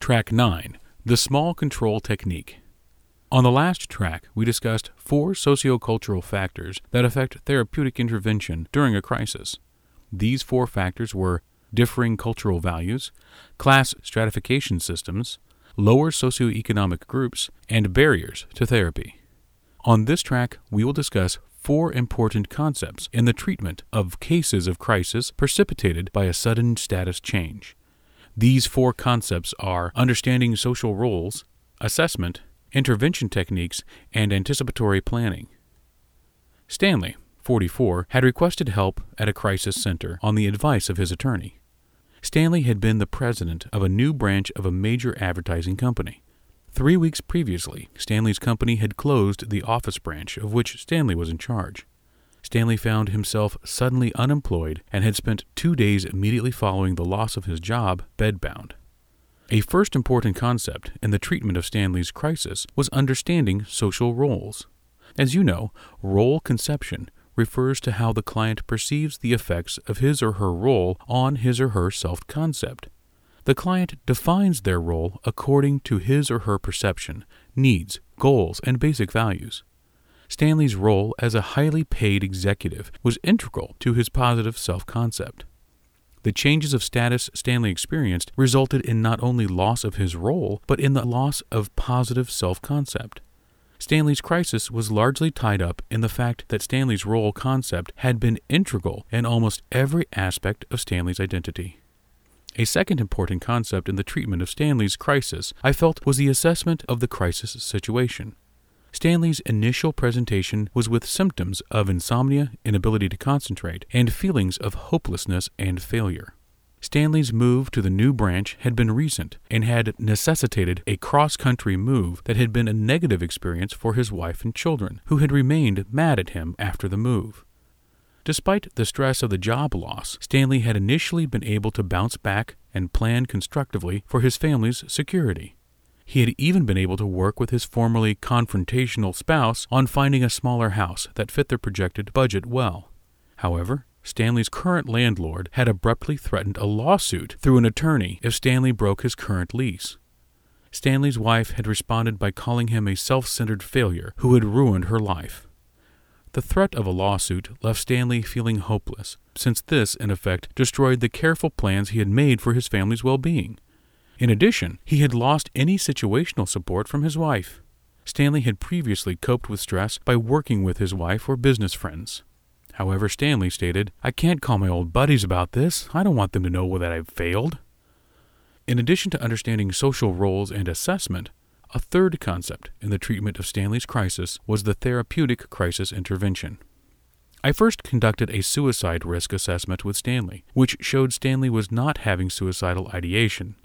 Track 9. The Small Control Technique. On the last track, we discussed 4 sociocultural factors that affect therapeutic intervention during a crisis. These 4 factors were differing cultural values, class stratification systems, lower socioeconomic groups, and barriers to therapy. On this track, we will discuss 4 important concepts in the treatment of cases of crisis precipitated by a sudden status change. These 4 concepts are understanding social roles, assessment, intervention techniques, and anticipatory planning. Stanley, 44, had requested help at a crisis center on the advice of his attorney. Stanley had been the president of a new branch of a major advertising company. 3 weeks previously, Stanley's company had closed the office branch of which Stanley was in charge. Stanley found himself suddenly unemployed and had spent 2 days immediately following the loss of his job bedbound. A first important concept in the treatment of Stanley's crisis was understanding social roles. As you know, role conception refers to how the client perceives the effects of his or her role on his or her self-concept. The client defines their role according to his or her perception, needs, goals, and basic values. Stanley's role as a highly paid executive was integral to his positive self-concept. The changes of status Stanley experienced resulted in not only loss of his role, but in the loss of positive self-concept. Stanley's crisis was largely tied up in the fact that Stanley's role concept had been integral in almost every aspect of Stanley's identity. A second important concept in the treatment of Stanley's crisis, I felt, was the assessment of the crisis situation. Stanley's initial presentation was with symptoms of insomnia, inability to concentrate, and feelings of hopelessness and failure. Stanley's move to the new branch had been recent and had necessitated a cross-country move that had been a negative experience for his wife and children, who had remained mad at him after the move. Despite the stress of the job loss, Stanley had initially been able to bounce back and plan constructively for his family's security. He had even been able to work with his formerly confrontational spouse on finding a smaller house that fit their projected budget well. However, Stanley's current landlord had abruptly threatened a lawsuit through an attorney if Stanley broke his current lease. Stanley's wife had responded by calling him a self-centered failure who had ruined her life. The threat of a lawsuit left Stanley feeling hopeless, since this, in effect, destroyed the careful plans he had made for his family's well-being. In addition, he had lost any situational support from his wife. Stanley had previously coped with stress by working with his wife or business friends. However, Stanley stated, "I can't call my old buddies about this. I don't want them to know that I've failed." In addition to understanding social roles and assessment, a third concept in the treatment of Stanley's crisis was the therapeutic crisis intervention. I first conducted a suicide risk assessment with Stanley, which showed Stanley was not having suicidal ideation.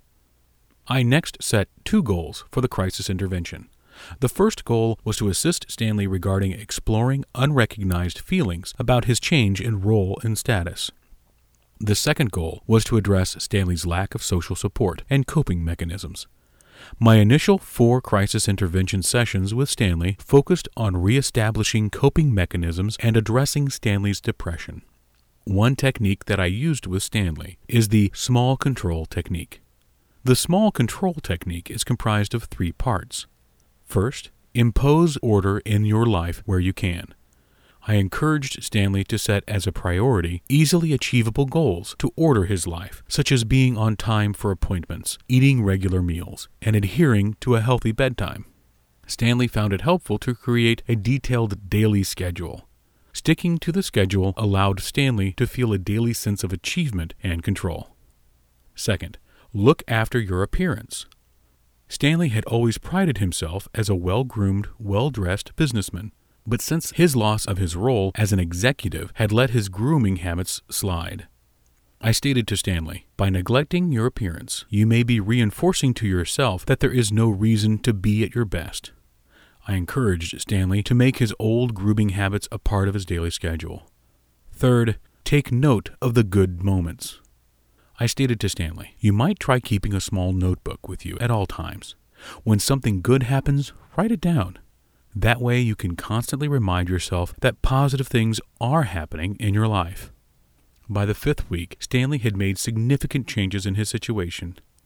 I next set 2 goals for the crisis intervention. The first goal was to assist Stanley regarding exploring unrecognized feelings about his change in role and status. The second goal was to address Stanley's lack of social support and coping mechanisms. My initial 4 crisis intervention sessions with Stanley focused on reestablishing coping mechanisms and addressing Stanley's depression. One technique that I used with Stanley is the small control technique. The small control technique is comprised of 3 parts. First, impose order in your life where you can. I encouraged Stanley to set as a priority easily achievable goals to order his life, such as being on time for appointments, eating regular meals, and adhering to a healthy bedtime. Stanley found it helpful to create a detailed daily schedule. Sticking to the schedule allowed Stanley to feel a daily sense of achievement and control. Second, look after your appearance. Stanley had always prided himself as a well-groomed, well-dressed businessman, but since his loss of his role as an executive had let his grooming habits slide. I stated to Stanley, by neglecting your appearance, you may be reinforcing to yourself that there is no reason to be at your best. I encouraged Stanley to make his old grooming habits a part of his daily schedule. Third, take note of the good moments. I stated to Stanley, you might try keeping a small notebook with you at all times. When something good happens, write it down. That way you can constantly remind yourself that positive things are happening in your life. By the 5th week, Stanley had made significant changes in his situation.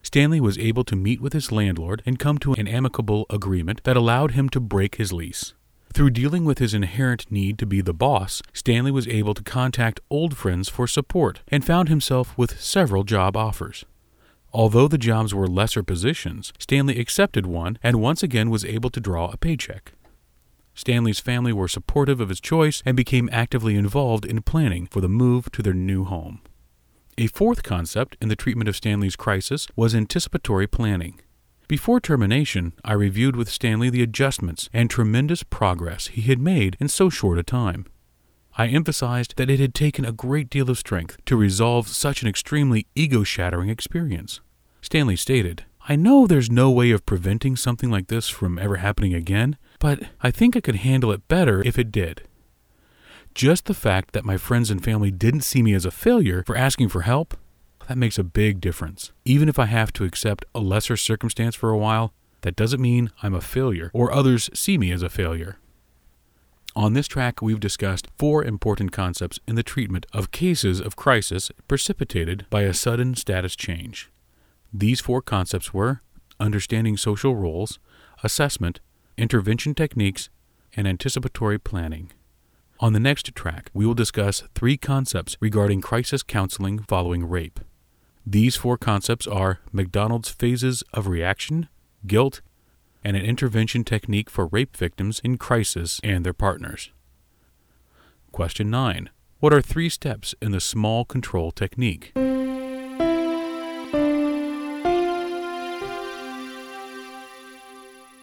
Stanley was able to meet with his landlord and come to an amicable agreement that allowed him to break his lease. Through dealing with his inherent need to be the boss, Stanley was able to contact old friends for support and found himself with several job offers. Although the jobs were lesser positions, Stanley accepted one and once again was able to draw a paycheck. Stanley's family were supportive of his choice and became actively involved in planning for the move to their new home. A fourth concept in the treatment of Stanley's crisis was anticipatory planning. Before termination, I reviewed with Stanley the adjustments and tremendous progress he had made in so short a time. I emphasized that it had taken a great deal of strength to resolve such an extremely ego-shattering experience. Stanley stated, "I know there's no way of preventing something like this from ever happening again, but I think I could handle it better if it did. Just the fact that my friends and family didn't see me as a failure for asking for help, that makes a big difference. Even if I have to accept a lesser circumstance for a while, that doesn't mean I'm a failure or others see me as a failure." On this track, we've discussed 4 important concepts in the treatment of cases of crisis precipitated by a sudden status change. These 4 concepts were understanding social roles, assessment, intervention techniques, and anticipatory planning. On the next track, we will discuss 3 concepts regarding crisis counseling following rape. These 4 concepts are McDonald's phases of reaction, guilt, and an intervention technique for rape victims in crisis and their partners. Question 9. What are 3 steps in the small control technique?